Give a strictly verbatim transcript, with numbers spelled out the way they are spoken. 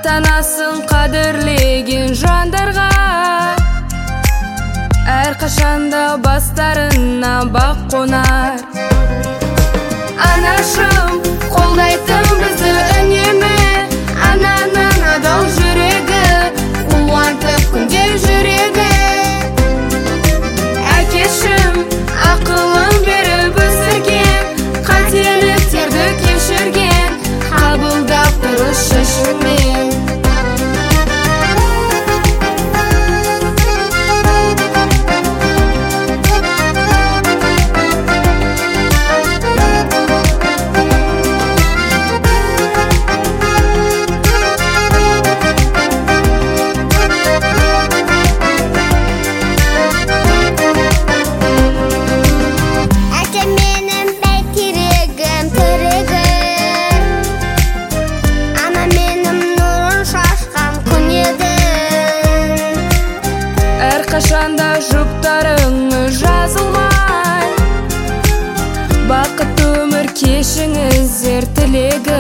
ата-анасын қадірлеген жандарға әрқашанда бастарына бақ қонар. Анашым қолдайтын бізді үнемі, ананың адал жүрегі қуантып күнде жүрегі. Әкешім ақылын беріп өсірген, қателіктерді кешірген, қабылдап дұрыс шешіммен. Қашанда жұптарыңы жазылмай, бақыт өмір кешіңіздер тілегі.